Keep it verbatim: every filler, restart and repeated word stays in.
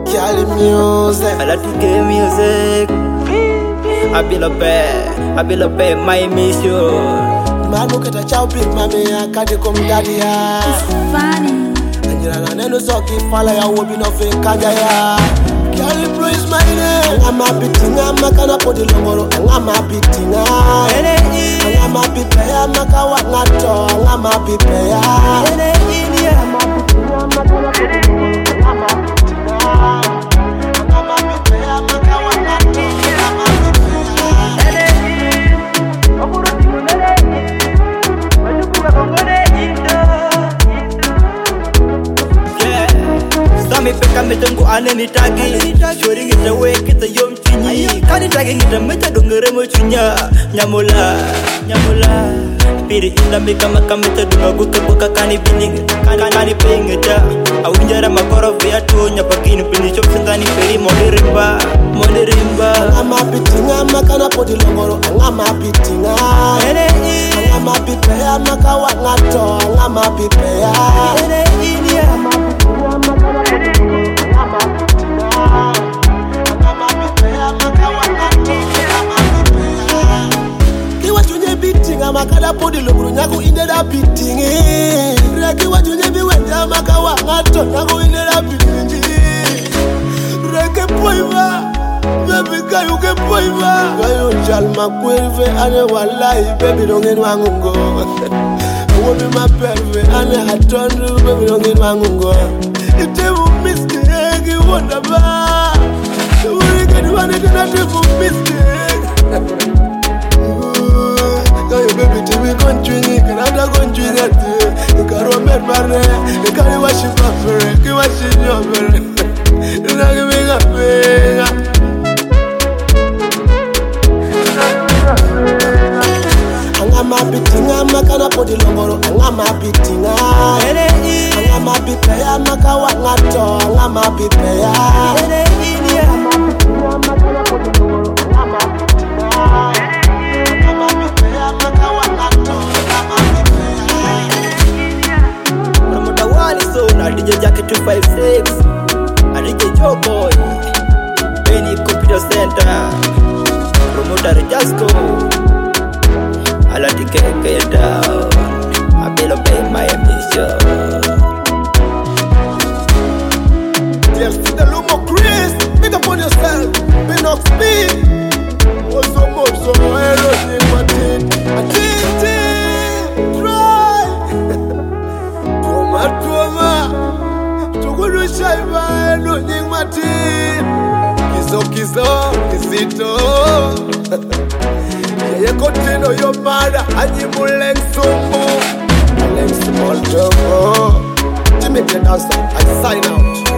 Cali music. I like to get music. I be the best, I be the best, my mission. Manu keta chow big mami ya kadi kum daddy ya. Funny. Anjira na nenu soki fala ya wobi no fe kanja ya. Cali praise my name. Angama bitinga makana podi longoro. Angama bitinga. Angama bipea makawa ngato. Angama bipea. Angama bitinga makana podi longoro. Angama bitinga. Angama bipea makawa ngato. Angama Sami peka metengu ane ni tagi Shori ngita we kita yom chinyi Kani tagi ngita meta dongere mo chunya Nyamula, nyamula Piri inda mika maka meta dunga guka buka kani bining Kani kani pengeta Awinjara makoro vya tu Nyapakini pini chok sentani peri Mone rimba, mone rimba Angama bitinga makana podi longoro. Angama bitinga. Angama bipea makawa ngato. Angama bipea. Angama bitinga makana podi longoro. Angama bitinga. Angama bipea makawa ngato. Angama bipea. Kiwa chunye bitinga makana podi longoro. Nyaku indera bitingi. Kiwa chunye biwenda makawa ngato. Nyaku indera bitingi. Reke poiva. Baby, can you get poiva? Why you shall my quilve and one life, baby, don't get one go. Won't be my perve and I turn to baby, don't get one go. If they will mistake, you won't have a. You will get one and not for mistake. Can you baby to be country? Canada country that you can't remember. You can't wash it up for it. You wash it up. You're not giving up. Angama bitinga makana podi longoro. Angama bitinga. Angama bipea makawa ngato. Angama bipea. Angama bitinga makana podi longoro. Angama bitinga. Angama bipea makawa ngato. Angama bipea. Promoter wali so na D J Jackie two five six and D J Joe Boy Benny Computer Center Promoter Jasco I like to get get down. I better pay my mission. Yes, the Lumo Chris. Pick up on yourself. Be not speed. Oh, so much, so everything, but it. I did it. Try. Toma, toma. Chukuru shaiba. No, ning matin. Kizo, kizo, kizito. You continue your mother and you will learn some more. Learn small job. Jimmy the dancer, I sign out.